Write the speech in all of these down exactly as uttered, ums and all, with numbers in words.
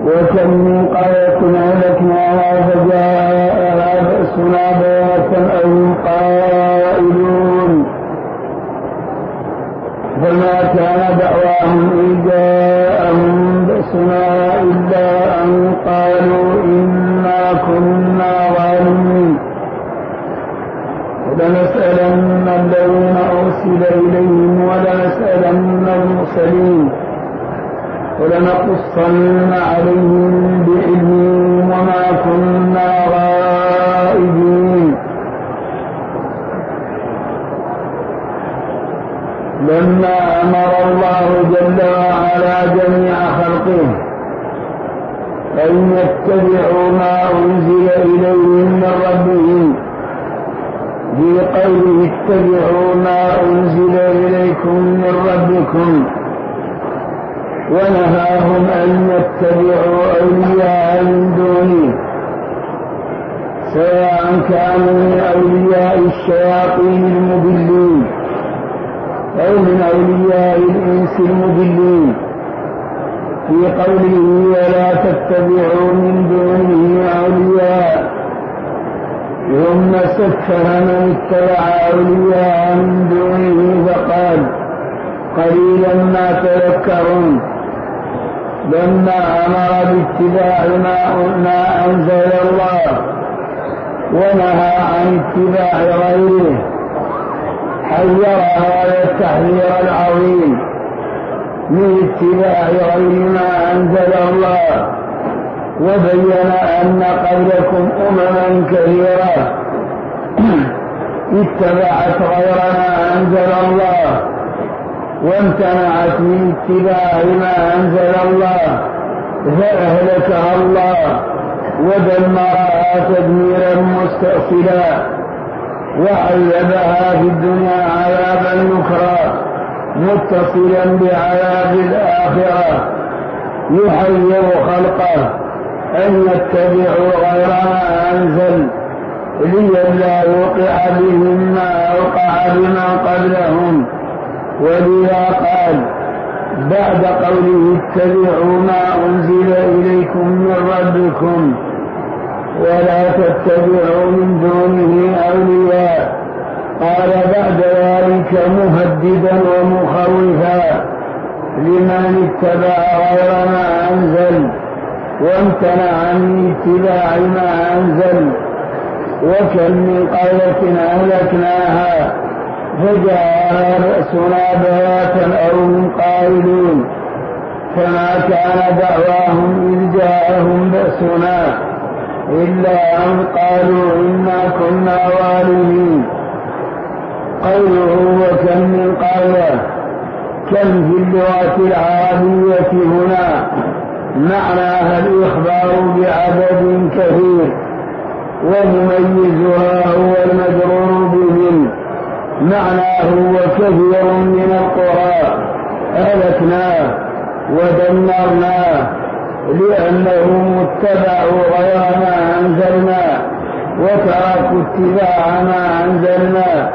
وكم من قرية أهلكناها فجاءها بأسنا بياتا أو هم قائلون فما كان دعواهم إذ جاءهم بأسنا إلا أن قالوا إنا كنا ظالمين ولنسألن الذين أرسل إليهم ولنسألن المرسلين ولنقصن عليهم بعلم وما كنا غائبين لما أمر الله جل وعلا جميع خلقه أن يتبعوا ما أنزل إليهم من ربهم بقوله اتبعوا ما أنزل إليكم من ربكم ونهاهم أن يتبعوا أولياء من دونه سواء كانوا من أولياء الشياطين المضلين أو من أولياء الإنس المضلين في قوله ولا تتبعوا من دونه أولياء ثم سكر من اتبع أولياء من دونه فقال قليلا ما تذكرون لما أمر باتباع ما أنزل الله ونهى عن اتباع غيره حذر هذا التحذير العظيم من اتباع غير ما أنزل الله وبين أن قبلكم أمما كثيرة اتبعت غير ما أنزل الله وامتنعت من اتباع ما أنزل الله فأهلكها الله ودمرها تدميرا مستأصلا وعذبها في الدنيا عذابا نكرا متصلا بعذاب الآخرة يحذر خلقه أن يتبعوا غير ما أنزل لئلا يوقع بهم ما أوقع بمن قبلهم ولذا قال بعد قوله اتبعوا ما أنزل إليكم من ربكم ولا تتبعوا من دونه أولياء قال بعد ذلك مهددا ومخوفا لمن اتبع غير ما أنزل وامتنع من اتباع ما أنزل وكم من قرية أهلكناها فجاءها بأسنا بياتا أو هم قائلون فما كان دعواهم إذ جاءهم بأسنا إلا أن قالوا إنا كنا ظالمين قوله وكم من قرية كم في اللغة العربية هنا معناها الإخبار بعدد كثير ومميزها هو المجرور بهم معناه وكثير من القرى أهلكناه ودمرناه لأنهم اتبعوا غير ما أنزلنا وتركوا اتباع ما أنزلنا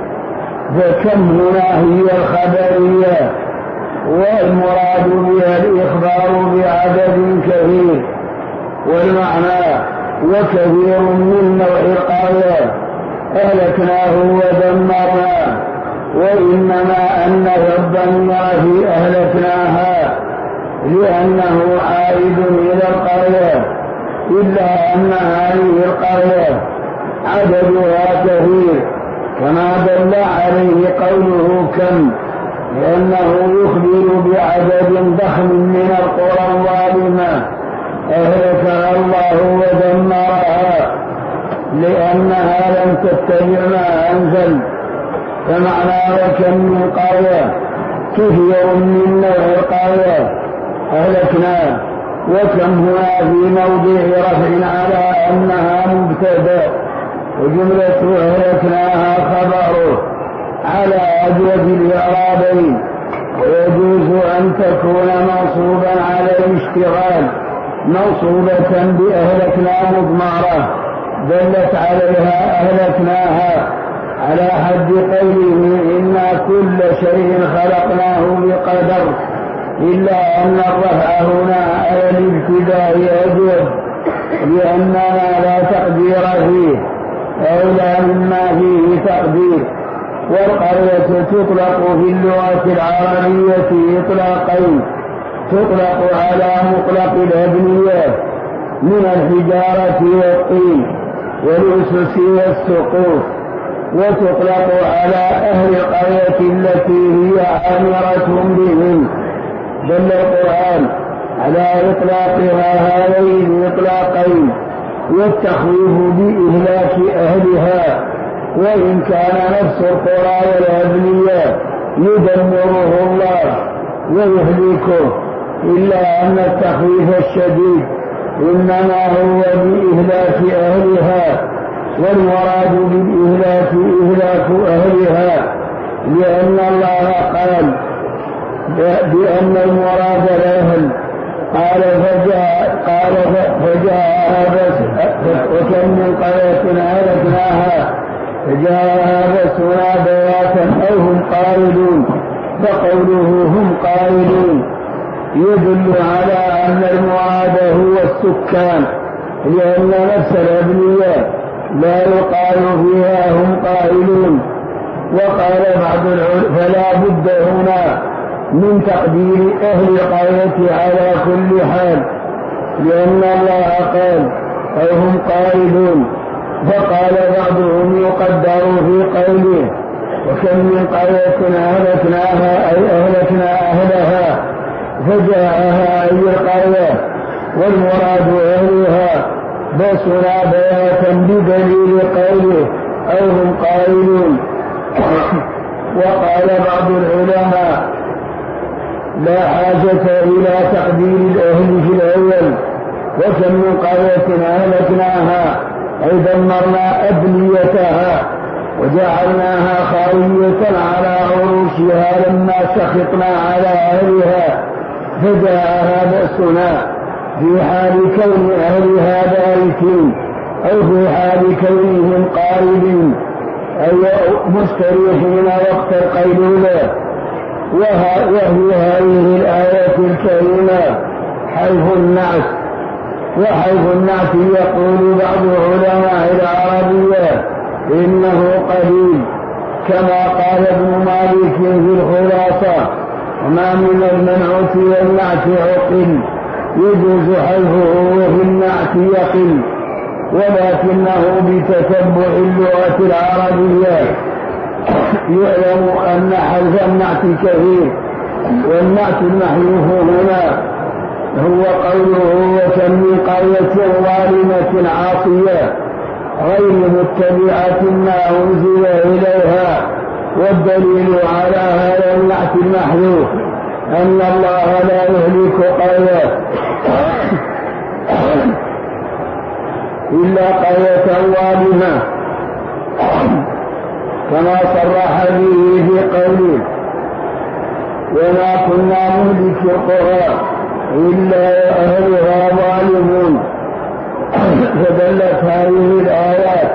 فكم هنا هي الخبرية والمراد بها الإخبار بعدد كثير والمعنى وكثير من نوع القرية أهلكناه ودمرناه وإنما أن الضمير في أهلكناها لأنه عائد إلى القرية إلا أن هذه القرية عددها كثير كما دل عليه قوله كم لأنه يخبر بعدد ضخم من القرى الظالمة أهلكها الله ودمرها لأنها لم تتبع ما أنزل فمعنى وكم من قرية كثير من نوع القرية أهلكنا وكم هنا في موضع رفع على أنها مبتدأ وجملة أهلكناها خبره على أجود الإعرابين ويجوز أن تكون منصوبا على الاشتغال منصوبة بأهلكنا مضمرة دلت عليها أهلكناها على حد قوله إنا كل شيء خلقناه بقدر إلا أن الرفع هنا على الابتداء لأننا لا تقدير فيه أولى مما فيه تقدير. والقرية تطلق في اللغة العربية إطلاقين: تطلق على مطلق الأبنية من الحجارة والطين والأسس والسقوف، وتطلق على أهل القرية التي هي عامرة بهم. دل القرآن على إطلاقها هذين الإطلاقين والتخويف بإهلاك أهلها، وإن كان نفس القرى والأبنية يدمره الله ويهلكه، إلا أن التخويف الشديد إنما هو بإهلاك أهلها، والمراد بالإهلاك إهلاك أهلها، لأن الله قال بأن المراد الأهل. قال فجاء قال فجاءها وكم من قرية أهلكناها فجاءها بأسنا بياتا أو هم قائلون، فقوله هم قائلون يدل على أن المراد هو السكان، لأن نفس الأبنية لا يقال فيها هم قائلون. وقال بعض العلماء فلا بد هنا من تقدير أهل القرية على كل حال، لأن الله قال أو هم قائلون. فقال بعضهم يقدر في قوله وكم من قرية أهلكناها أي أهلكنا أهلها، فجاءها أي القرية والمراد أهلها بأسنا بياتا بدليل قوله أو هم قائلون. وقال بعض العلماء لا حاجة إلى تقدير الأهل في الأول، وكم من قرية أهلكناها أي دمرنا أبنيتها وجعلناها خاوية على عروشها لما سخطنا على أهلها، فجاءها بأسنا في حال كون أهلها باركين أو في حال كونهم قائلين أي مستريحين وقت القيلولة. وهي هذه الآية الكريمة حيث النعت، وحيث النعت يقول بعض علماء العربية إنه قليل، كما قال ابن مالك في الخلاصة: وما من المنعوت والنعت عقل يجوز حيثه وفي النعت يقل، ولكنه بتتبع اللغة العربية يعلم أن حذف النعت كثير، والنعت المحذوف هنا هو قوله وكم من قرية ظالمة عاصية غير متبعة ما أنزل إليها. والدليل على هذا النعت المحذوف أن الله لا يهلك قرية إلا قرية ظالمة، كما صرح به في قوله وما كنا مهلك القرى إلا أهلها ظالمون. فدلت هذه الآيات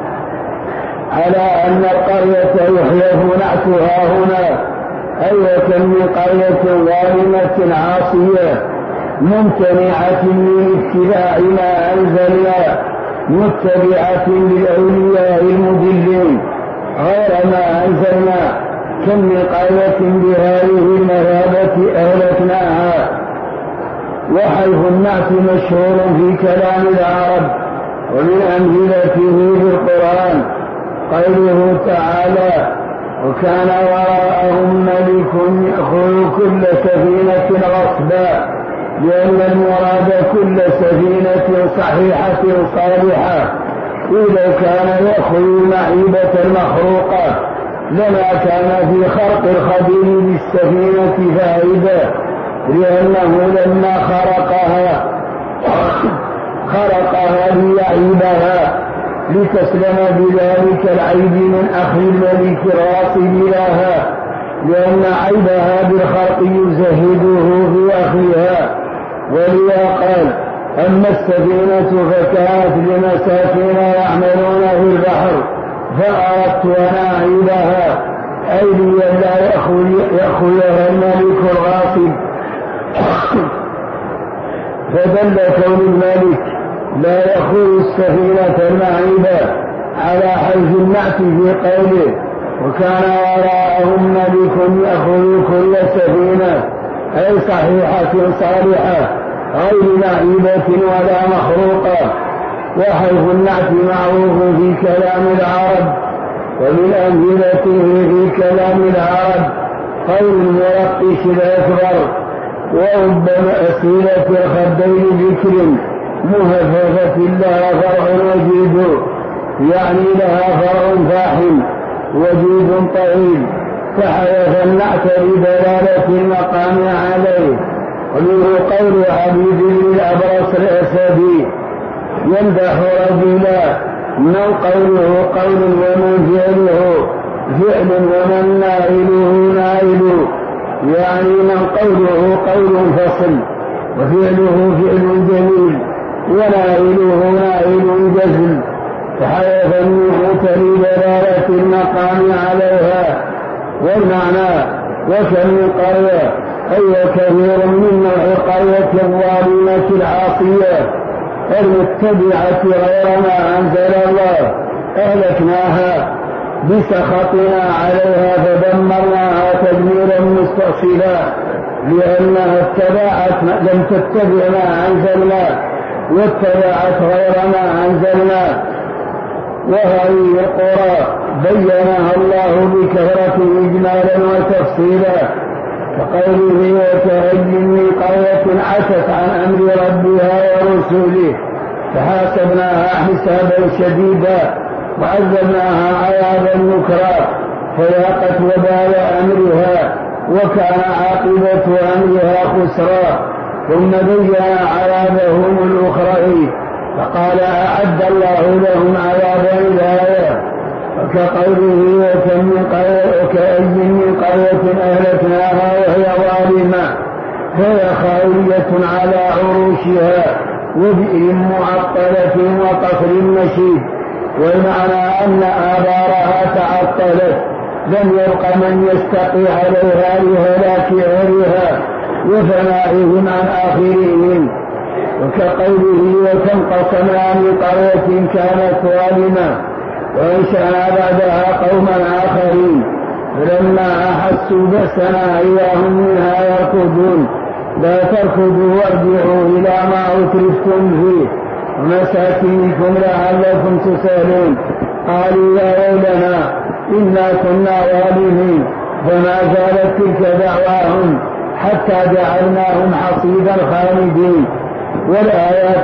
على أن القرية يحذف نعتها هنا، أي وكم من قرية ظالمة عاصية ممتنعة من اتباع ما أنزلنا متبعة للأولياء المضلين غير ما أنزلنا، كم من قرية بهذه المثابة أهلكناها. وحيث النعت مشهور في كلام العرب، ومن أمثلته في القرآن قوله تعالى وكان وراءهم ملك يأخذ كل سفينة غصبا، لأن المراد كل سفينة صحيحة صالحة، ولو كان يأخذ معيبة المخروقة لما كان في خرق الخبير بالسفينة فائدة، لأنه لما خرقها خرقها ليعيبها لتسلم بذلك العيب من أخذ الملك الراصد لها، لأن عيبها بالخرق يزهده في أخذها. ولذا قال أما السفينة فكانت لمساكين يعملون في البحر فأردت أن أعيبها أي لئلا يأخذها الملك الغاصب. فدل كون الملك لا يخل السفينة المعيبة على حيث النعت في قوله وكان وراءهم ملك يأخذ كل سفينة أي صحيحة صالحة غير معيبة ولا مخروقة. وحيث النعت معروف في كلام العرب ومن أمثلته في كلام العرب قول المرقش الأكبر وربما أسئلة الخدين ذكر مهففة لها فرع وجيد يعني لها فرع فاحم وجيد طويل فحيث النعت بدلالة المقام عليه. ومنه قول عبيد بن الأبرص الأسدي يمدح رجلا من قوله قول ومن فعله فعل ومن نائله نائل يعني من قوله قول فصل وفعله فعل جميل ونائله نائل جزل فحيث النعوت لدلالة المقام عليها. والمعنى وكم من قرية أي كثير من نوع قرية الظالمة العاصية المتبعة غير ما أنزل الله أهلكناها بسخطنا عليها فدمرناها تدميرا مستأصلا لأنها اتبعت لم تتبع ما أنزلنا واتبعت غير ما أنزلنا. وهذه القرى بينها الله بكثرة إجمالا وتفصيلا كقوله وكأي من قرية عتت عن أمر ربها ورسوله فحاسبناها حسابا شديدا وعذبناها عذابا نكرا فذاقت وبال أمرها وكان عاقبة أمرها خسرا. ثم بين عذابهم الأخرى فقال أعد الله لهم عذابا الآية كقوله وكم من قرية وكأي من قرية أهلكناها وهي ظالمة فهي خاوية على عروشها وبئر معطلة وقصر مشيد. والمعنى أن آبارها تعطلت لم يبق من يستقي عليها لهلاك أهلها وفنائهم عن آخرهم. وكقوله وكم قصمنا من قرية كانت ظالمة وانشأنا بعدها قوما آخرين فلما أحسوا بأسنا إذا هم منها يركضون لا تركضوا وارجعوا إلى ما أترفتم فيه ومساكنكم لعلكم تسألون قالوا يا ويلنا إنا كنا ظالمين فما زالت تلك دعواهم حتى جعلناهم حصيدا خالدين. والآيات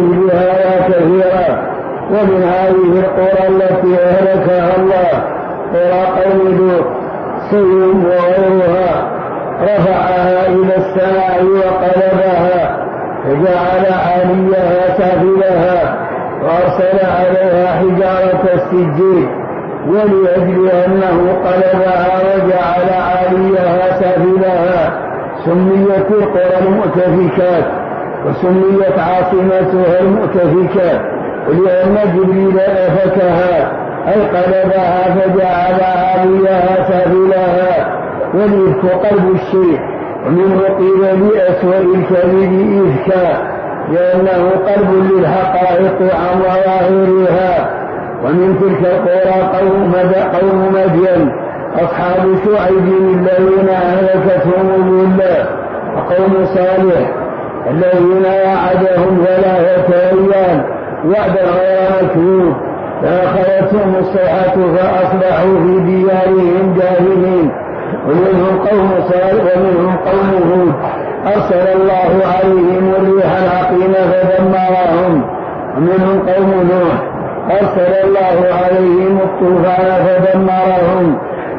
بها كثيرة ومن هذه القرى التي أهلكها الله قرى قوم لوط سيم وغيرها رفعها إلى السماء وقلبها فجعل عاليها سافلها وأرسل عليها حجارة السجيل ولأجل أنه قلبها وجعل عاليها سافلها سميت القرى المؤتفكات وسميت عاصمتها المؤتفكات لأن جبريل أفكها أي قلبها فجعل عاليها سافلها والإفك قلب الشيء. ومنه قيل بأسوأ الكذب إفكا لأنه قلب للحقائق عن ظواهرها. ومن تلك القرى قوم قوم مدين أصحاب شعيب الذين أهلكتهم الولاة وقوم صالح الذين وعدهم ثلاثة أيام وعدا غير مكذوب فأخذتهم الصيحة فأصبحوا في ديارهم جاهلين. ومنهم قوم صالح ومنهم قوم هود أرسل الله عليهم الريح العقيم فدمرهم. ومنهم قوم نوح أرسل الله عليهم الطوفان فدمرهم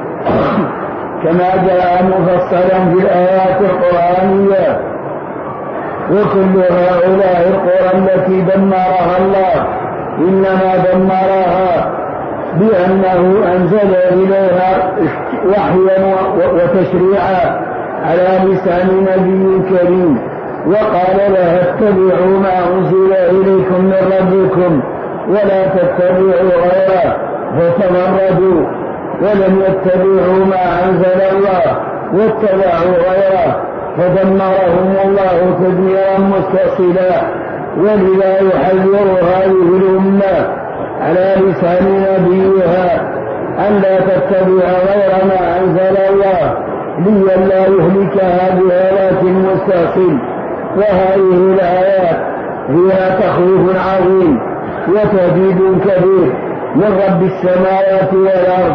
كما جاء مفصلا في الآيات القرآنية. وكل هؤلاء القرى التي دمرها الله إنما دمرها بأنه أنزل إليها وحيا وتشريعا على لسان نبي كريم وقال لها اتبعوا ما أنزل إليكم من ربكم ولا تتبعوا غيره فتمردوا ولم يتبعوا ما أنزل الله واتبعوا غيره فدمرهم الله تدميرا مستأصلا. ولذا يحذر هذه الأمة على لسان نبيها أن لا تتبع غير ما أنزل الله لئلا يهلكها بآيات المستقيم. وهذه الآيات فيها تخويف عظيم وتهديد كبير من رب السماوات والأرض،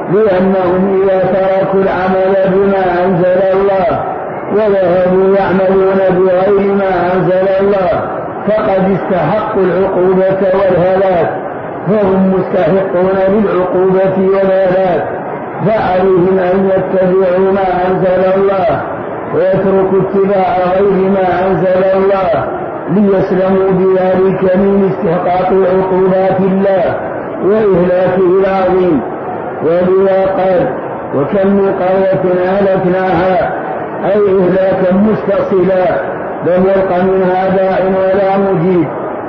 لأنهم إذا تركوا العمل بما أنزل الله وذهبوا يعملون بغير ما أنزل الله فقد استحقوا العقوبة والهلاك، فهم مستحقون للعقوبة والهلاك، فعليهم أن يتبعوا ما أنزل الله ويتركوا اتباع غير ما أنزل الله ليسلموا بذلك من استحقاق عقوبات الله وإهلاكه العظيم. ولذا قال: وكم من قرية أهلكناها، أي إهلاكا مستصلا لم يلق منها داع ولا مجيب،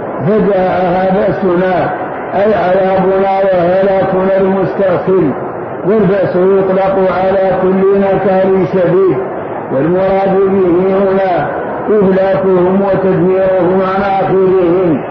فجاءها بأسنا أي عذابنا وهلاكنا المستأصل. والبأس يطلق على كل نكال شديد، والمراد به هنا إهلاكهم وتدميرهم عن آخرهم.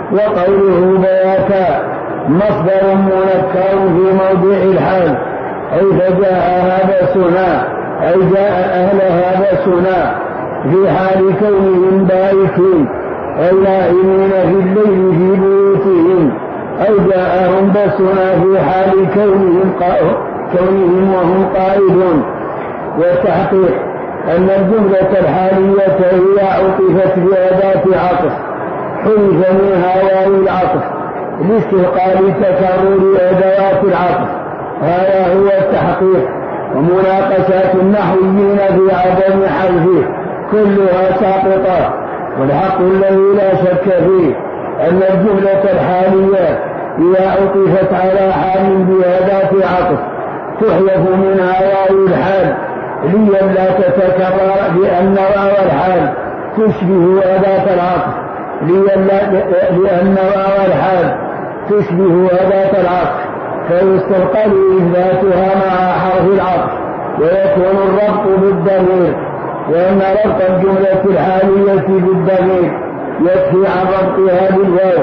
وقوله بياتا مصدر منكر في موضع الحال، أي فجاءها بأسنا أي جاء أهلها بأسنا في حال كونهم بائسين أي نائمين في الليل في بيوتهم، أي جاءهم بأسنا في حال كونهم, كونهم وهم قائدون. والتحقيق أن الجملة الحالية هي عطفت بأداة عطف حذف منها واو العطف لاستثقال تكرر أدوات العطف. هذا هو التحقيق. ومناقشات النحويين في عدم حذفه كلها ساقطة، والحق الذي لا شك فيه أن الجملة الحالية إذا عطفت على حال بأداة عطف تحذف منها واو الحال لئلا تتكرر، لأن واو الحال تشبه أداة العطف لأن واو الحال تشبه أداة العطف فيستثقل إثباتها مع حرف العطف ويكون الربط بالضمير، وأن ربط الجملة الحالية بالضمير يكفي عن ربطها بالواو.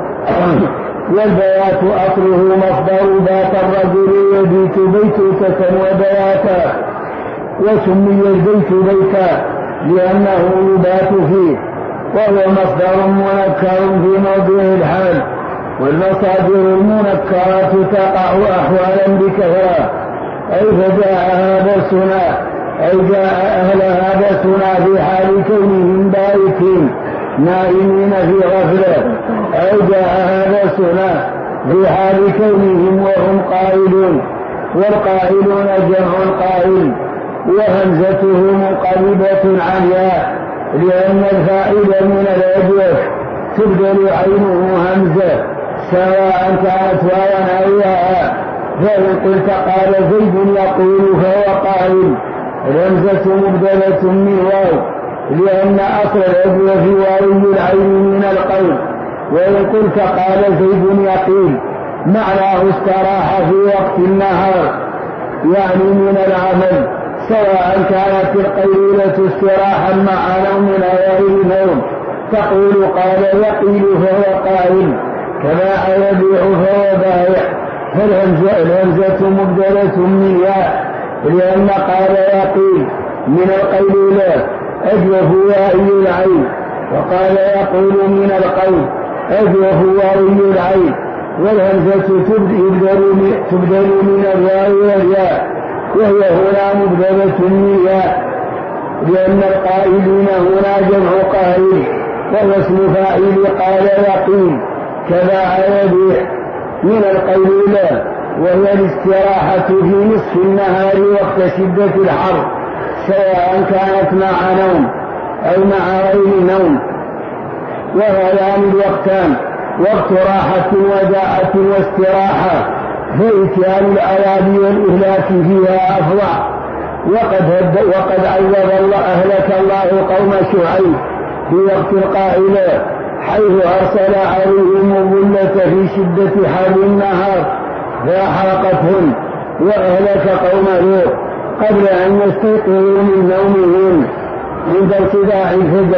والبيات أصله مصدر بات الرجل يبيت بيتوتة وبياتا، وسمي البيت بيتا لأنه يبات فيه، وهو مصدر منكر في موضع الحال. والمصادر المنكرات تقع أحوالا بكثرة، أي فجاءها بأسنا أي جاء أهلها بأسنا في حال كونهم بائتين نائمين في غفلة، أي جاءها بأسنا في حال كونهم وهم قائلون. والقائلون جمع قائل، وهمزته منقلبة عن ياء لأن الفاعل من الأجوف تبدل عينه همزة سواء كانت واوا أو ياء. فإن قلت قال زيد يقول فهو قائل، الهمزة مبدلة من واو لأن أصل الأجوف واوي العين من القول. وإن قلت قال زيد يقيل معناه استراح في وقت النهار يعني من العمل، سواء كانت القيلولة استراحا مع نوم أو غير نوم. تقول قال يقيل فهو قائل، كما يبيع فهو بائع. فالهمزة مبدلة من ياء لأن قال يقيل من القيلولة أجوف واوي العين، وقال يقول من القول أجوف واوي العين. والهمزة تبدل من الواو والياء، وهي هنا مبدلة من ياء لأن القائلين هنا جمع قائل، وهو اسم فاعل قال يقيل. كذا يبيع من القيلولة وهي الاستراحة في نصف النهار وقت شدة الحر، سواء كانت مع نوم أو مع غير نوم. وهذان الوقتان وقت راحة وداعة واستراحة، فإتيان العذاب والإهلاك فيها أفضع. وقد, وقد عذب الله أهلك الله قوم شعيب في وقت القائلة حيث أرسل عليهم الظلة في شدة حر النهار فأحرقتهم، وأهلك قوم لوط قبل أن يستيقظوا من نومهم عند ارتفاع الفجر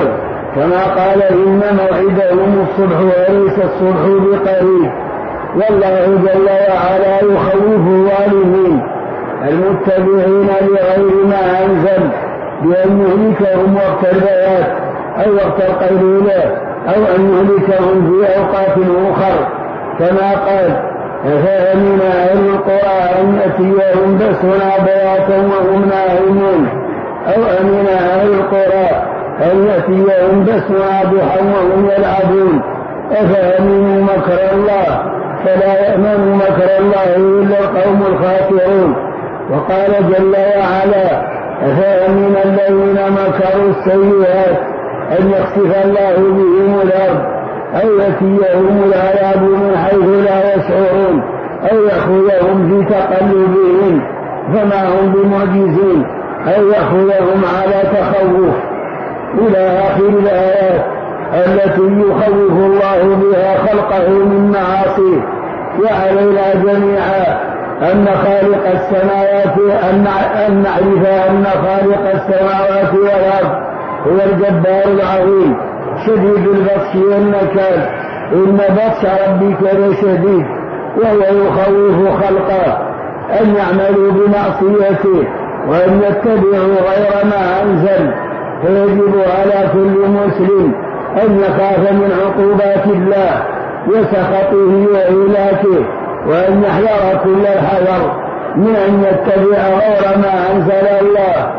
كما قال إن موعدهم الصبح وليس الصبح بقريب. والله جل وعلا يخوف الظالمين المتبعين لغير ما أنزل بأن يهلكهم وقت البيات أو وقت القيلولة أو أن يهلكهم في أوقات أخر، كما قال أفأمن أهل القرى أن يأتيهم بأسنا بياتا وهم نائمون، أو أمن أهل القرى أن يأتيهم بأسنا ضحى وهم يلعبون، أفأمنوا مكر الله فلا يأمن مكر الله إلا القوم الخاسرون. وقال جل وعلا أفأمن الذين مكروا السيئات أن يخسف الله بهم الأرض أو يأتيهم العذاب من حيث لا يشعرون أو يأخذهم في تقلبهم فما هم بمعجزين أو يأخذهم على تخوف إلى آخر الآيات التي يخوف الله بها خلقه من معاصيه. وعلينا جميعا أن خالق السماوات أن نعرف أن خالق السماوات والأرض هو الجبار العظيم شديد البطش والنكال، إن بطش ربك لشديد، وهو يخوف خلقه أن يعملوا بمعصيته وأن يتبعوا غير ما أنزل. فيجب على كل مسلم أن يخاف من عقوبات الله وسخطه وإهلاكه، وأن يحذر كل الحذر من أن يتبع غير ما أنزل الله.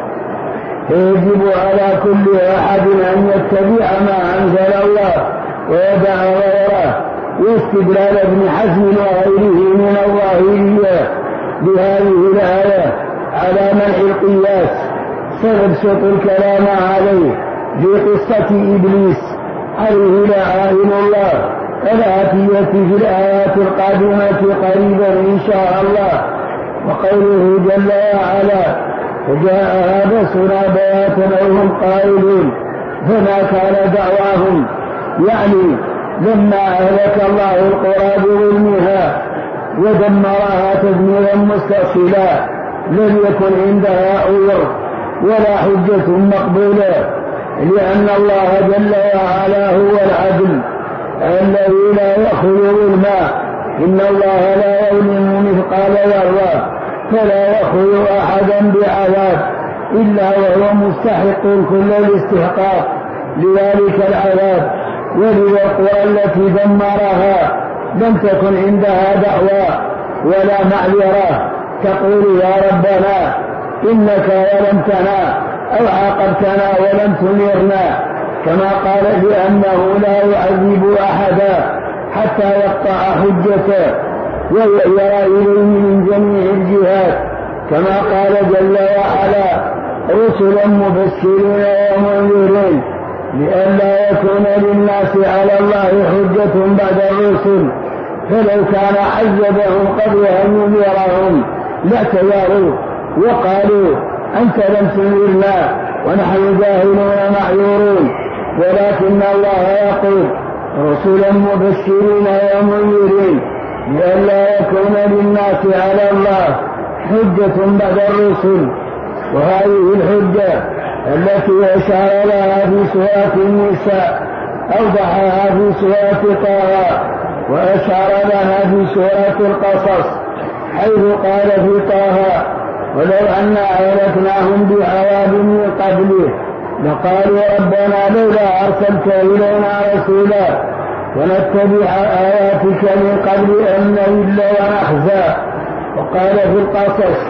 فيجب على كل أحد أن يتبع ما أنزل الله ويدع غيره. واستدلال ابن حزم وغيره من الظاهرية بهذه الآية على منع القياس سنبسط الكلام عليه في قصة إبليس عليه لعائن الله الآتية في الآيات القادمة قريبا إن شاء الله. وقوله جل وعلا فجاءها بأسنا بياتا وهم قائلون، فما كان دعواهم يعني لما أهلك الله القرى بظلمها ودمرها تدميرا مستأصلا لم يكن عندها عذر ولا حجة مقبولة، لأن الله جل وعلا هو العدل الذي لا يأخذ بالماء، إن الله لا يظلم مثقال ذرة فلا يأخذ أحدا بعذاب إلا وهو مستحق كل الاستحقاق لذلك العذاب. ولذا القرى التي دمرها لم تكن عندها دعوى ولا معذرة تقول يا ربنا إنك ظلمتنا أو عاقبتنا ولم تمرنا، كما قال لأنه لا يعذب أحدا حتى يقطع حجته ويرى إليه من جميع الجهات، كما قال جل وعلا رسلا مبشرين ومنذرين لئلا يكون للناس على الله حجة بعد الرسل، فلو كان عذبهم قبل أن ينذرهم لاعتذروا وقالوا أنت لم تنذرنا ونحن جاهلون معذورون، ولكن الله يقول رسلا مبشرين ومنذرين لئلا يكون للناس على الله حجة بعد الرسل. وهذه الحجة التي أشار لها في سورة النساء أوضحها في سورة طه وأشار لها في سورة القصص حيث قال في طه ولو أن أهلكناهم بعذاب من قبله لقالوا ربنا لولا أرسلت إلينا رسولا ونتبع آياتك من قبل أن نذل ونخزى. وقال في القصص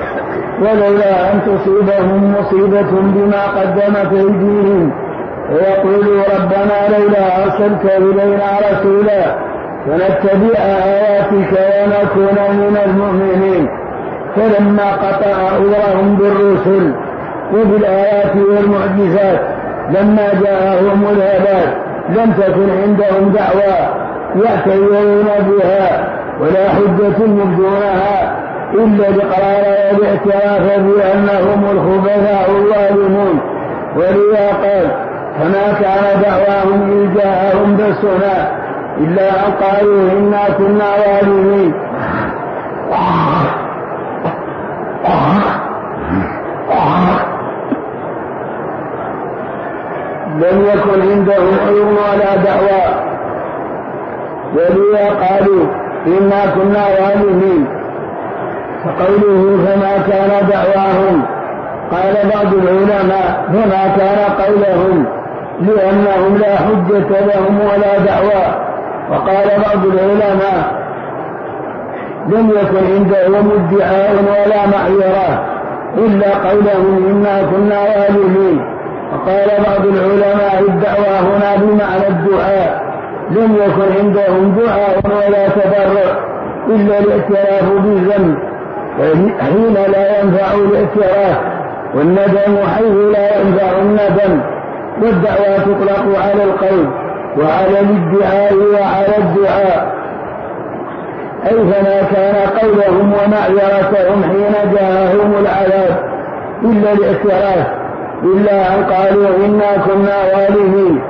ولولا أن تصيبهم مصيبة بما قدمت أيديهم ويقولوا ربنا لولا أرسلت إلينا رسولا ونتبع آياتك ونكون من المؤمنين. فلما قطع أمرهم بالرسل وبالآيات والمعجزات لما جاءهم الهلاك لم تكن عندهم دعوى يعتذرون بها ولا حجة يبدونها إلا الإقرار والاعتراف بأنهم الخبثاء الظالمون. ولذا قال فما كان دعواهم إذ جاءهم بأسنا إلا أن قالوا إنا كنا ظالمين. لم يكن عندهم علم ولا دعوى، ولذا قالوا إنا كنا ظالمين. فقوله فما كان دعواهم، قال بعض العلماء فما كان قولهم لأنهم لا حجة لهم ولا دعوى. وقال بعض العلماء لم يكن عندهم ادعاء ولا معيرة إلا قولهم إنا كنا ظالمين. وقال بعض العلماء الدعوى هنا بمعنى الدعاء، لم يكن عندهم دعاء ولا تضرع إلا الاعتراف بالذنب، حين لا ينفع الاعتراف، والندم حيث لا ينفع الندم. والدعوى تطلق على القول وعلى الادعاء وعلى الدعاء، أي فما كان قولهم ومعيرتهم حين جاءهم العذاب إلا الاعتراف، إلا أن قالوا إنا كنا ظالمين.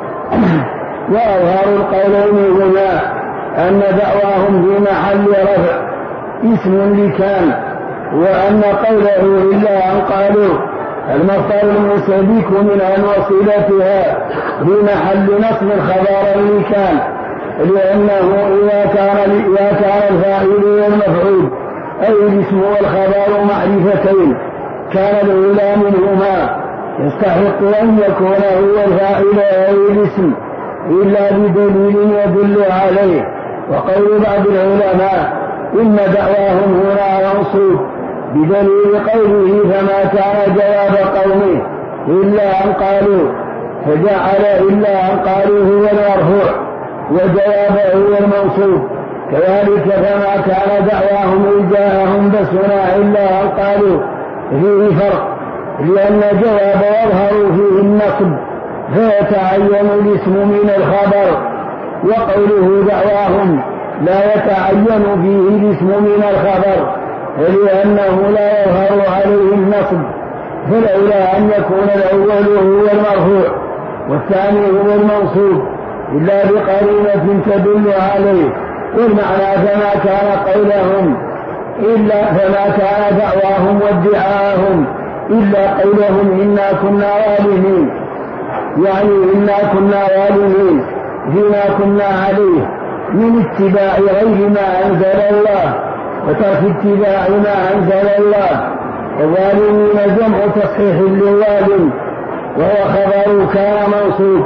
وأظهر القولين هنا أن دعواهم في محل رفع اسم لكان، وأن قوله إلا أن قالوا المصدر المسبك من أن وصلتها في محل نصب خبرا لكان، لأنه إذا كان إذا كان الفاعل والمفعول أي الاسم والخبر معرفتين كان الأولى منهما يستحق أن يكون هو الفاعل أو الاسم إلا بدليل يدل عليه. وقول بعض العلماء إن دعواهم هنا منصوب بدليل قوله فما كان جواب قومه إلا أن قالوا، فجعل إلا أن قالوا هو المرفوع وجوابه هو المنصوب. كذلك فما كان دعواهم إذ جاءهم بأسنا إلا أن قالوا فيه فرق، لأن جواب يظهر فيه النصب فيتعين الاسم من الخبر، وقوله دعواهم لا يتعين فيه الاسم من الخبر لأنه لا يظهر عليه النصب، فلولا أن يكون الأول هو المرفوع والثاني هو المنصوب إلا بقرينة تدل عليه. والمعنى فما كان قولهم إلا فما كان دعواهم وادعاهم إلا قولهم إنا كنا ظالمين، يعني إنا كنا ظالمين فيما كنا عليه من اتباع غير ما أنزل الله وترك اتباع ما أنزل الله. الظالمين جمع تصحيح للظالم وهو خبر كان منصوب،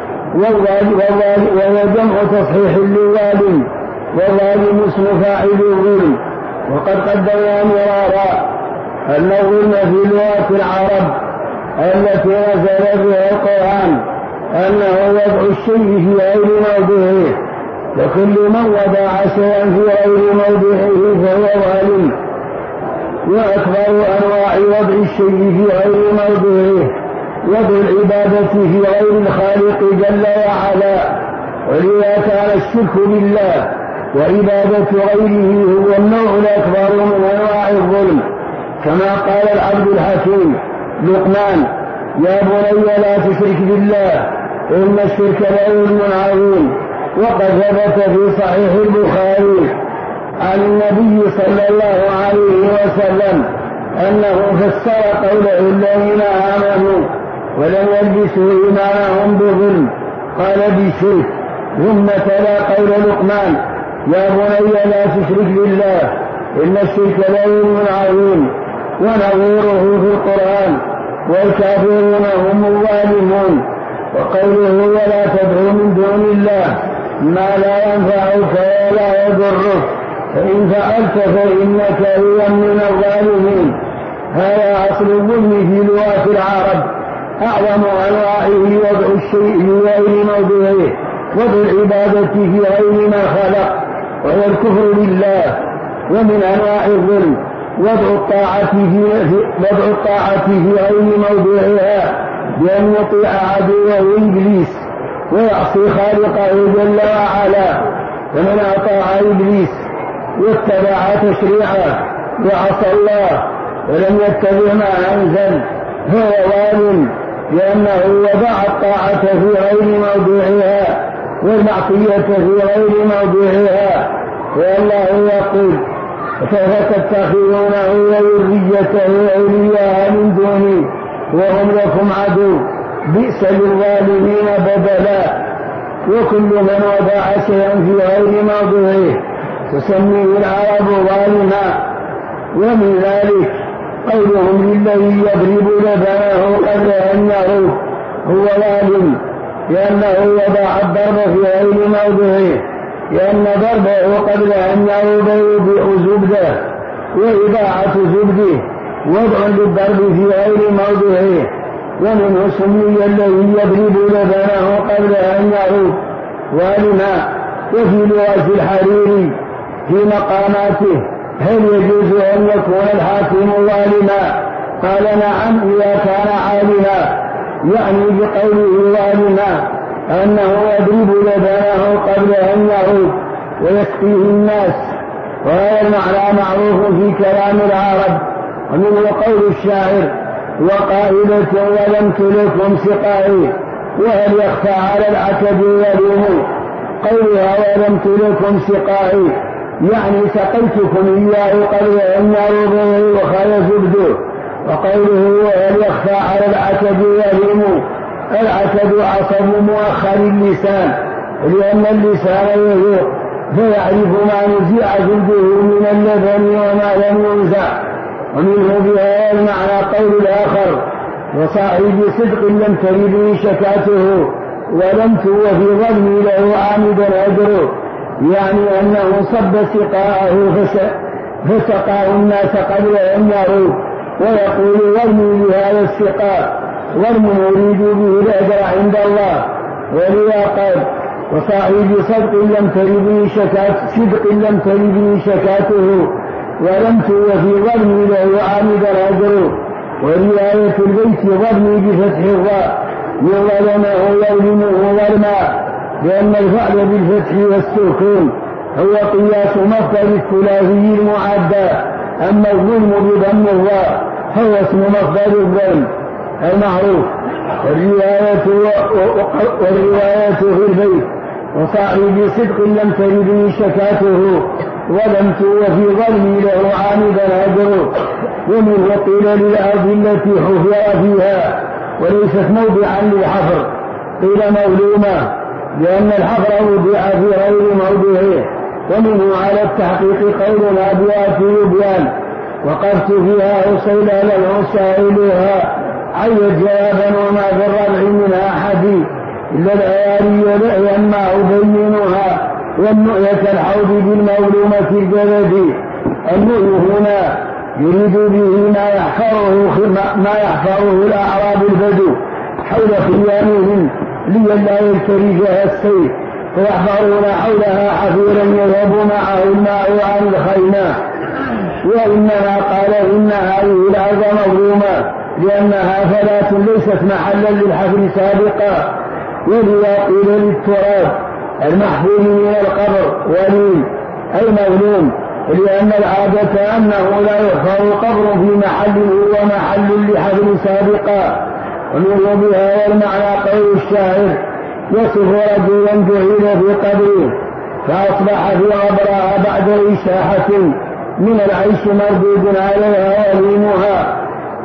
وهو جمع تصحيح للظالم والظالم اسم فاعل الظلم. وقد قدمنا مرارا أن الظلم في لغة العرب التي نزل بها القرآن أنه وضع الشيء في غير موضعه، وكل من وضع شيئا في غير موضعه فهو ظالم. وأكبر أنواع وضع الشيء في غير موضعه وضع العبادة في غير الخالق جل وعلا، ولذا كان الشرك بالله وعبادة غيره هو النوع الأكبر من أنواع الظلم. كما قال العبد الحكيم لقمان يا بني لا تشرك بالله إن الشرك لظلم عظيم. وقد ثبت في صحيح البخاري عن النبي صلى الله عليه وسلم أنه فسر قوله الذين آمنوا ولم يلبسوا إيمانهم بظلم قال بشرك، ثم تلا قول لقمان يا بني لا تشرك بالله إن الشرك لظلم عظيم، ونظيره في القرآن والكافرون هم الظالمون. وقوله ولا تدعو من دون الله ما لا ينفعك ولا يضرك فإن فعلت فإنك إذا من الظالمين. هذا أصل الظلم في لغة العرب، أعظم أنواعه وضع الشيء في غير موضعه، وضع العبادة في غير ما خلق، وهو الكفر بالله. ومن أنواع الظلم وضع الطاعة في وضع الطاعة في غير موضعها بأن يطيع عدوه إبليس ويعصي خالقه جل وعلا. ومن أطاع إبليس واتبع تشريعه وعصى الله ولم يتبع ما أنزل هو ظالم، لأنه وضع الطاعة في غير موضعها والمعصية في غير موضعها. والله يقول كيف تتخذونه وذريته أولياء من دوني وهم لكم عدو بئس للظالمين بدلا. وكل من وضع شيئا في غير موضعه تسميه العرب ظالما. ومن ذلك قولهم للذي يضرب لبنه قبل أن يعود هو ظالم، لأنه وضع الضرب في غير موضعه، لأن ضربه قبل أن يعود يبيع زبده، وإباعة زبده وضع للضرب في غير موضعه. ومنه سمي الذي يضرب لبنه قبل أن يعود ظالما. وفي لغة الحريري في مقاماته هل يجوز أن يكون الحاكم ظالما؟ قال نعم إذا كان عالما، يعني بقوله ظالما أنه يضرب لبنه قبل أن يعود ويسقيه الناس، وهذا المعنى معروف في كلام العرب. ومنه قول الشاعر وقائلة ولم تلكم سقائي، وهل يخفى على العتب يلوم؟ قولها ولم تلكم سقائي يعني سقيتكم إياه قبل أن يعود وخال زبده. وقوله وهل يخفى على العتب يلوم، العتب عصب مؤخر اللسان، لأن اللسان يذوق فيعرف ما نزع زبده من اللبن وما لم ينزع. ومنه بهذا المعنى قول الآخر وصاحب صدق لم ترد شكاته ولم توفي ظلمي له عامدا أجره، يعني أنه صب سقاءه فسقاه الناس قبل أن يعود، ويقول ظلمي بهذا السقاء ظلم يريد به الأجر عند الله. ولذا قال وصاحب صدق لم ترد شكات صدق لم ترد شكاته ولم توفي ظلمي له عامدا أجره. ورواية البيت ظلمي بفتح الراء من ظلمه يظلمه ظلما، لأن الفعل بالفتح والسكون هو قياس مصدر الثلاثي المعدى، أما الظلم بضم الراء هو اسم مصدر الظلم المعروف. والرواية, والرواية في البيت وصاحب صدق لم ترد شكاته ولم توفي ظلمي له عامدا أجره. ومنه قيل للأرض التي حفر فيها وليست موضعا للحفر قيل مظلومة، لأن الحفر وضع في غير موضعه. ومنه على التحقيق قولنا بآتي بيان وقفت فيها أصيلا للعسائلها عيد جوابا وما في الربع من أحد إلا الأياري لا ينمع بينها والنؤية الحوض بالمظلومة الجلد. النؤي هنا يريد به ما يحفره ما يحفره الأعراب البدو حول خيامهم لئلا يلترجها السيف، فيحفرون حولها حفيرا يذهب معه الماء عن الخيمة. وإنما قال إن هذه الأرض مظلومة لأنها فلاة ليست محلا للحفر سابقا. ولذا قيل للتراب المحفور من القبر وليل أي مظلوم، لأن العادة أنه لا يحفر قبر في محل هو محل لحفر سابقا. ومنه بهذا المعنى قول الشاعر يصف رجلا جعل في قبره فأصبح في غبرها بعد إشاحة من العيش مردود عليها وليمها.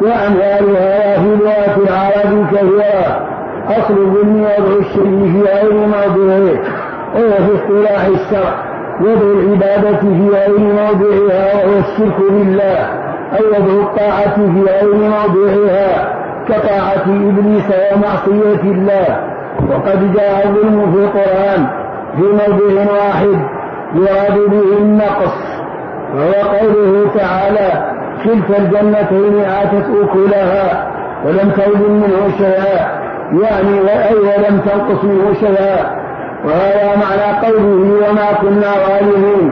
وأمثالها في لغة العرب كثيرة. أصل الظلم وضع الشيء في غير موضعه، وفي اصطلاح الشرع وضع العبادة في غير موضعها وهو الشرك بالله، أو وضع الطاعة في غير موضعها كطاعة إبليس ومعصية الله. وقد جاء الظلم في القرآن في موضع واحد يراد به النقص، وهو قوله تعالى كلتا الجنتين آتت أكلها ولم تظلم منه شيئا، يعني وأي ولم تنقص منه شيئا. وهذا معنى قوله وما كنا ظالمين.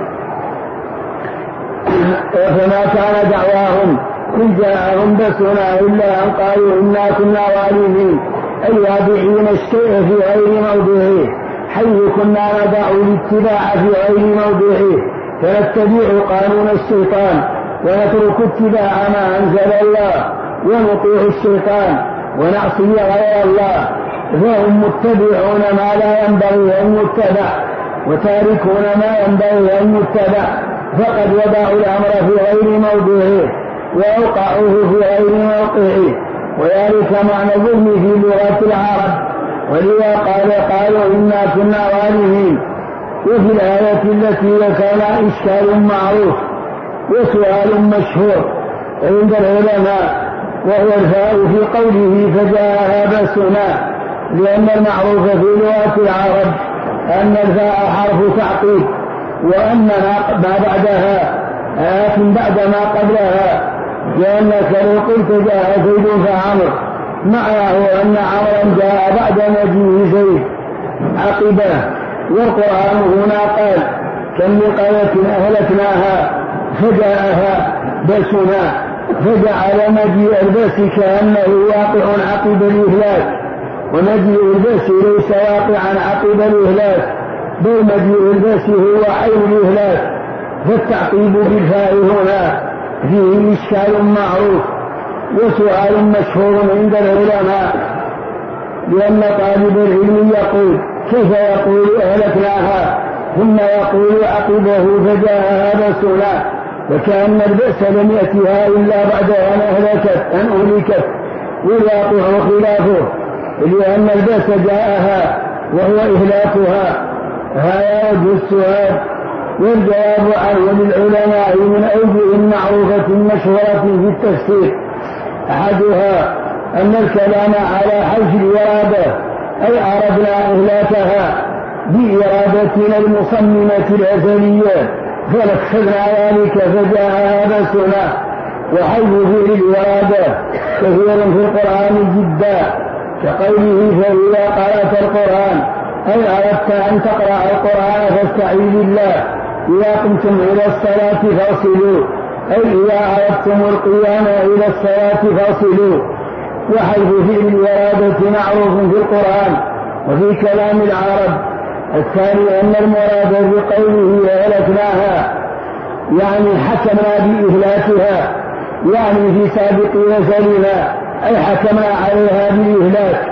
فما كان دعواهم إن جاءهم بأسنا إلا أن قالوا إنا كنا ظالمين، أي واضعين الشيء في غير موضعه، حيث كنا ندع الاتباع في غير موضعه فنتبع قانون الشيطان ونترك اتباع ما أنزل الله ونطيع الشيطان ونعصي غير الله، فهم متبعون ما لا ينبغي أن يتبع وتاركون ما ينبغي أن يتبع، فقد وضعوا الأمر في غير موضعه وأوقعوه في غير موقعه. وذلك معنى الظلم في لغة العرب، ولذا قال قالوا إنا كنا ظالمين. وفي الآية التي ذكرنا إشكال معروف وسؤال مشهور عند العلماء، وهو الفاء في قوله فجاءها بأسنا، لأن المعروف في لغة العرب أن الفاء حرف تعقيب، وأن ما بعدها آت بعد ما قبلها، لأنك لو قلت جاء زيد فعمر معناه أن عمرا جاء بعد مجيء زيد عقبه. والقرآن هنا قال كم من قرية أهلكناها فجاءها بأسنا، فجعل مجيء البأس كأنه واقع عقب الإهلاك، ومجيء البأس ليس واقعا عقب الإهلاك، بل مجيء البأس هو عين الإهلاك. فالتعقيب بالفاء هنا فيه إشكال معروف وسؤال مشهور عند العلماء، لأن طالب العلم يقول كيف يقول أهلكناها ثم يقول عقبه فجاءها بأسنا، وكأن البأس لم يأتها إلا بعد أن أهلكت أن أهلكت، والواقع خلافه، لأن البأس جاءها وهو إهلاكها. هذا وجه السؤال، والجواب عنه للعلماء من أوجه معروفة مشهورة في التفسير. أحدها أن الكلام على حيث الإرادة، أي أردنا إهلاكها بإرادتنا المصممة الأزلية فنفذنا ذلك فجاءها بأسنا. وحيث فعل الإرادة كثير في القرآن جدا، كقوله فإذا قرأت القرآن أي أردت أن تقرأ القرآن فاستعيذ بالله، إذا قمتم إلى الصلاة فاصلوا، أي إذا أردتم القيام إلى الصلاة فاصلوا. وحيث فعل الإرادة معروف في القرآن وفي كلام العرب. الثاني أن المراد بقوله أهلكناها يعني حكمنا بإهلاكها، يعني في سابق نزلنا أي حكمنا عليها بالإهلاك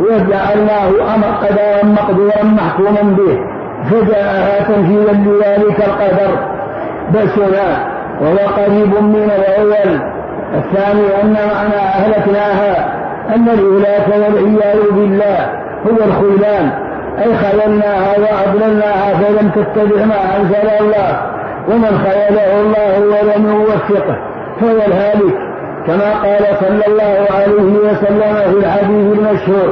وجعلناه أمر قدرا مقدورا محكوما به، فجاءها تنفيذا لذلك القدر بأسنا، وهو قريب من الأول. الثاني أن معنى أهلكناها أن الإهلاك والعياذ بالله هو الخذلان، أي خذلناها وأضللناها فلم تتبع ما أنزل الله، ومن خذله الله ولم يوفقه فهو الهالك، كما قال صلى الله عليه وسلم في الحديث المشهور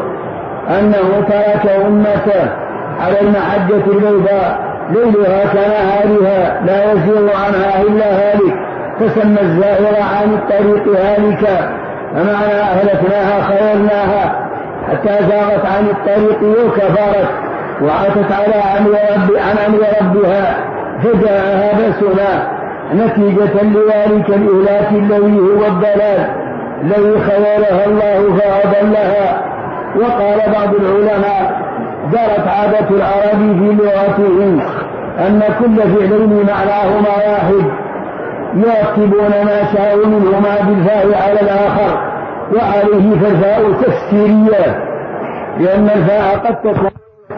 أنه ترك أمته على المحجة البيضاء ليلها كنهارها لا يزيغ عنها إلا هالك، فسمى الزائر عن الطريق هالكا. فمعنى أهلكناها خيرناها حتى زاغت عن الطريق وكفرت وعتت على عن أمر ربها فجاءها بأسنا نتيجة لذلك الإهلاك الذي هو الضلال الذي خيرها الله فأضلها. وقال بعض العلماء جرت عادة العرب في لغتهم أن كل فعلين معناهما واحد يرتبون ما شاءوا منهما بالفاء على الآخر، وعليه فالفاء تفسيرية، لأن الفاء قد تكون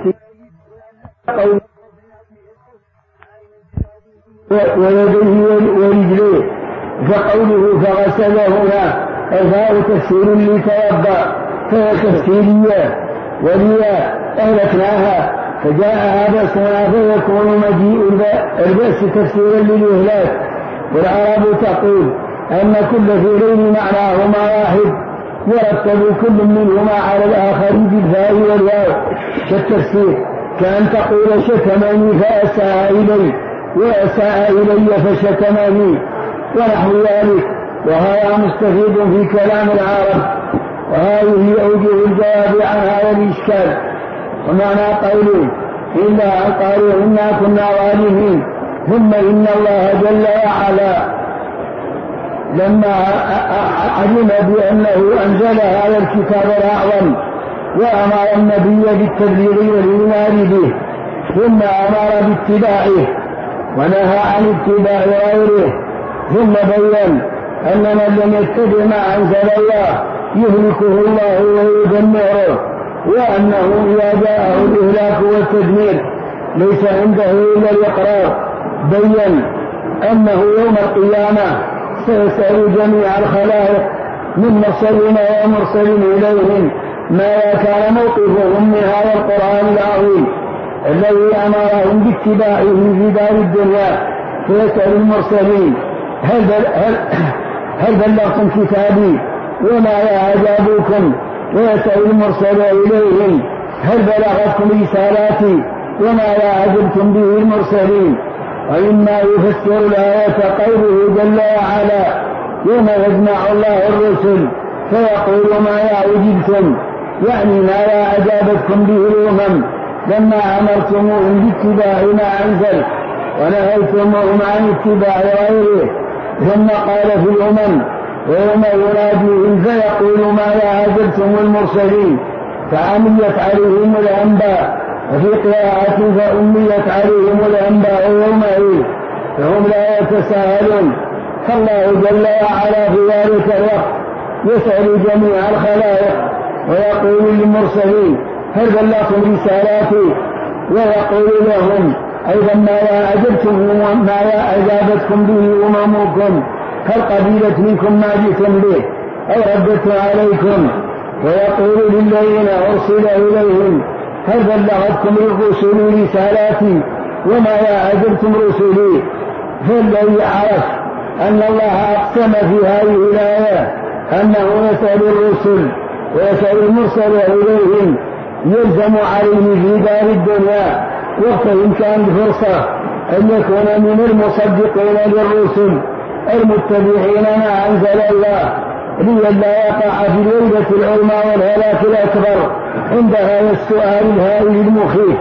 ويديه ورجليه، فقوله فغسلهما الفاء تفسير لتوضأ فهي تفسيرية، وليا أهلكناها فجاءها بأسنا فيكون مجيء البأس تفسيرا للإهلاك. والعرب تقول أن كل فعلين معناهما واحد يرتب كل منهما على الآخر بالفاء والواو كالتفسير، كأن تقول شتمني فأساء إلي وأساء إلي فشتمني ونحو ذلك، وهذا مستفيد في كلام العرب. وهذه أوجه الجواب عن هذا الإشكال. ومعنى قوله إلا أن قالوا إنا كنا ظالمين، ثم إن الله جل وعلا لما علم بأنه أنزل هذا الكتاب الأعظم وأمر النبي بالتبليغ والإيمان به، ثم أمر باتباعه ونهى عن اتباع غيره، ثم بين أن من لم يتبع ما أنزل الله يهلكه الله ويدمره، وأنه إذا جاءه الإهلاك والتدمير ليس عنده إلا الإقرار. بين أنه يوم القيامة سيسأل جميع الخلائق من مرسلين ومرسل إليهم ما كان موقفهم من هذا القرآن العظيم الذي أمرهم باتباعه في دار الدنيا. فيسأل المرسلين هل, هل, هل بلغتم كتابي وما أجابوكم؟ ويسأل المرسل إليهم هل بلغتكم رسالاتي وما أجبتم به المرسلين؟ وإما يفسر الآية قوله جل وعلا يوم يجمع الله الرسل فيقول ما أجبتم، يعني ما أجابتكم به الأمم لما أمرتموهم باتباع ما أنزل ونهيتموهم عن اتباع غيره. ثم قال في الأمم ويوم يناديهم فيقول ما أجبتم المرسلين، فعميت عليهم الأنباء، وفي قراءة فأميت عليهم الأنباء يومئذ فهم لا يتساءلون. فالله جل وعلا في ذلك الوقت يسأل جميع الخلائق ويقول للمرسلين هل بلغتم رسالاتي؟ ويقول لهم أيضا ما أجبتم ما أجابتكم به أممكم، هل قبلت منكم ما جئتم به أو ردت عليكم؟ ويقول للذين أرسل إليهم هل بلغتكم الرسل رسالاتي وما أجبتم رسلي؟ فالذي عرف أن الله أقسم في هذه الآية أنه يسأل الرسل ويسأل المرسل إليهم يلزم عليه في دار الدنيا وقت إمكان الفرصة أن يكون من المصدقين للرسل المتبعين ما أنزل الله لئلا يقع في الويلة العظمى والهلاك الأكبر عند هذا السؤال الهائل المخيف.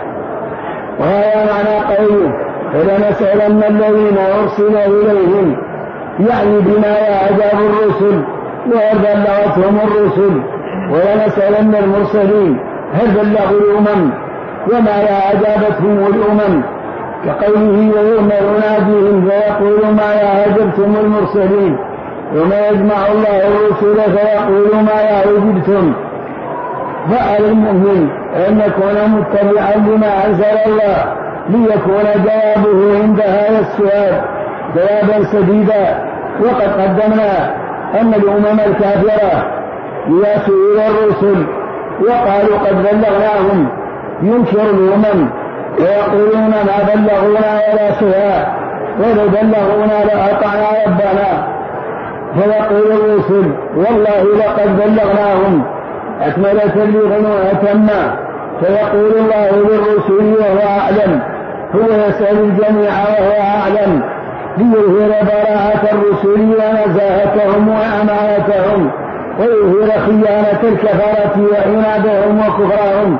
وهذا معنى قوله فلنسألن الذين أرسل إليهم، يعني بما أجاب الرسل وبلغتهم الرسل، ولنسألن المرسلين هل بلغوا الأمم وما أجابتهم الأمم، كقوله ويوم يناديهم فيقول ما أجبتم المرسلين وما يجمع الله الرسل فيقول ما أجبتم. فعلى المؤمن أن يكون متبعا لما أنزل الله ليكون جوابه عند هذا السؤال جوابا سديدا. وقد قدمنا أن الأمم الكافرة إذا سئل الرسل وقالوا قد بلغناهم ينكر الأمم ويقولون ما بلغونا ولا شيئا، ولو بلغونا لأطعنا ربنا. فيقول الرسل والله لقد بلغناهم أكمل تبليغا وأتما. فيقول الله للرسل وهو أعلم، هو يسأل الجميع وهو أعلم ليظهر براءة الرسل ونزاهتهم وأمانتهم ويظهر خيانة الكفرة وعنادهم وكفرهم،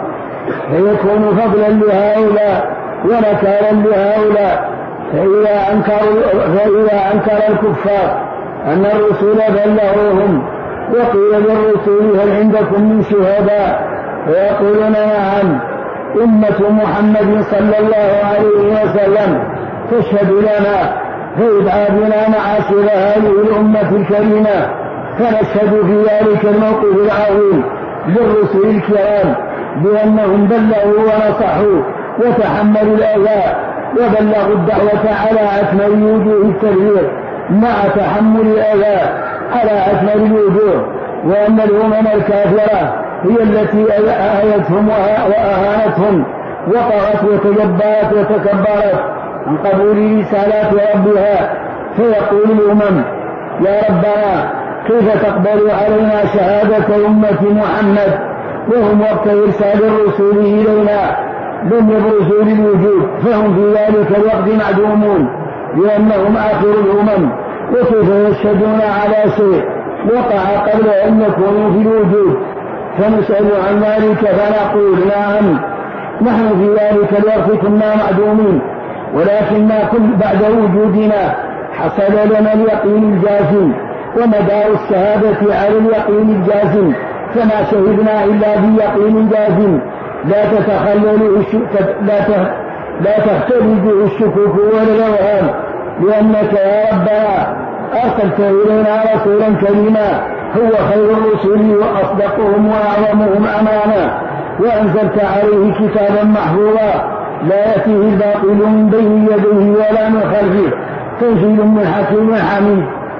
فيكون فضلا لهؤلاء ونكالا لهؤلاء. فإذا أنكر, فإذا أنكر الكفار أن الرسول بلغوهم وقيل للرسول هل عندكم من شهداء؟ فيقولون نعم أمة محمد صلى الله عليه وسلم تشهد لنا، فيدعى بنا معاشر هذه الأمة الكريمة فنشهد في ذلك الموقف العظيم للرسل الكرام بأنهم بلغوا ونصحوا وتحملوا الأذى وبلغوا الدعوة على أكمل وجوه التبليغ مع تحمل الأذى على أكمل الوجوه، وأن الأمم الكافرة هي التي آيتهم وأهانتهم وطغت وتجبرت وتكبرت عن قبول رسالات ربها. فيقول الأمم يا ربنا كيف تقبل علينا شهادة أمة محمد وهم وقت إرسال الرسول إلينا لم يبرزوا للوجود، فهم في ذلك الوقت معدومون لأنهم آخر الأمم، وكيف يشهدون على شيء وقع قبل أن يكونوا في الوجود؟ فنسأل عن ذلك فنقول نعم نحن في ذلك الوقت كنا معدومين، ولكن كل بعد وجودنا حصل لنا اليقين الجازم ومدار الشهادة على اليقين الجازم، فما شهدنا إلا بيقين جازم لا تتخلل لا لا تختلج الشكوك ولا الأوهام، لأنك يا ربنا أرسلت إلينا رسولا كريما هو خير الرسل وأصدقهم وأعظمهم أمانا، وأنزلت عليه كتابا محفوظا لا يأتيه الباطل من بين يديه ولا من خلفه، تنزيل من حكيم حميد.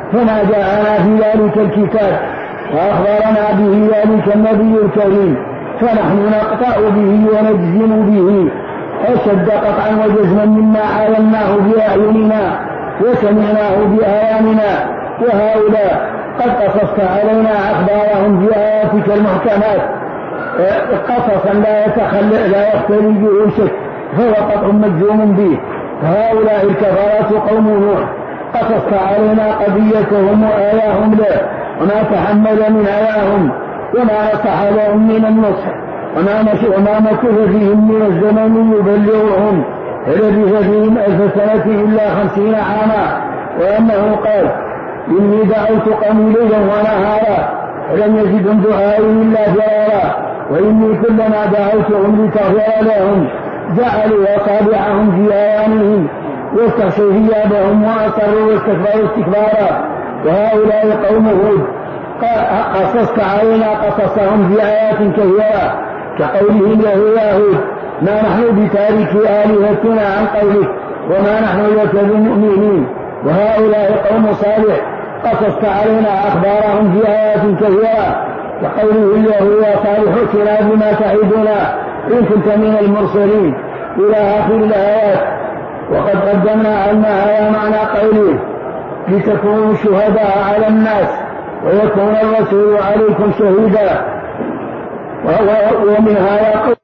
فما جاءنا في ذلك الكتاب وأخبرنا به ذلك النبي الكريم، فنحن نقطع به ونجزم به أشد قطعا وجزما مما علمناه بأعيننا وسمعناه بآيامنا. وهؤلاء قد قصصت علينا أخبارهم في آياتك المحكمات قصصا لا يتخلى لا يختلي به شك، فهو قطع مجزوم به. فهؤلاء الكفرة قوم نوح قصصت علينا قضيتهم وآياهم له، وما تحمل من آياهم وما نصح لهم من النصح وما مكث فيهم من الزمن يبلغهم، فلبث فيهم ألف سنة إلا خمسين عاما. وأنه قال إني دعوت قومي ليلا ونهارا فلم يزدهم دعائي إلا فرارا، وإني كلما دعوتهم لتغفر لهم جعلوا أصابعهم في آذانهم واستغشوا ثيابهم وأصروا واستكبروا استكبارا. وهؤلاء قوم هود قصصت علينا قصصهم في آيات كثيرة كقولهم له يا هود ما نحن بتارك آلهتنا عن قولك وما نحن لك بمؤمنين. وهؤلاء قوم صالح قصصت علينا أخبارهم في آيات كثيرة كقوله له يا صالح ائتنا بما تعدنا إن كنت من المرسلين إلى آخر الآيات. وقد قدمنا أن هذا معنى قوله لتكونوا شهداء على الناس ويكون الرسول عليكم شهيدا. ومن هذا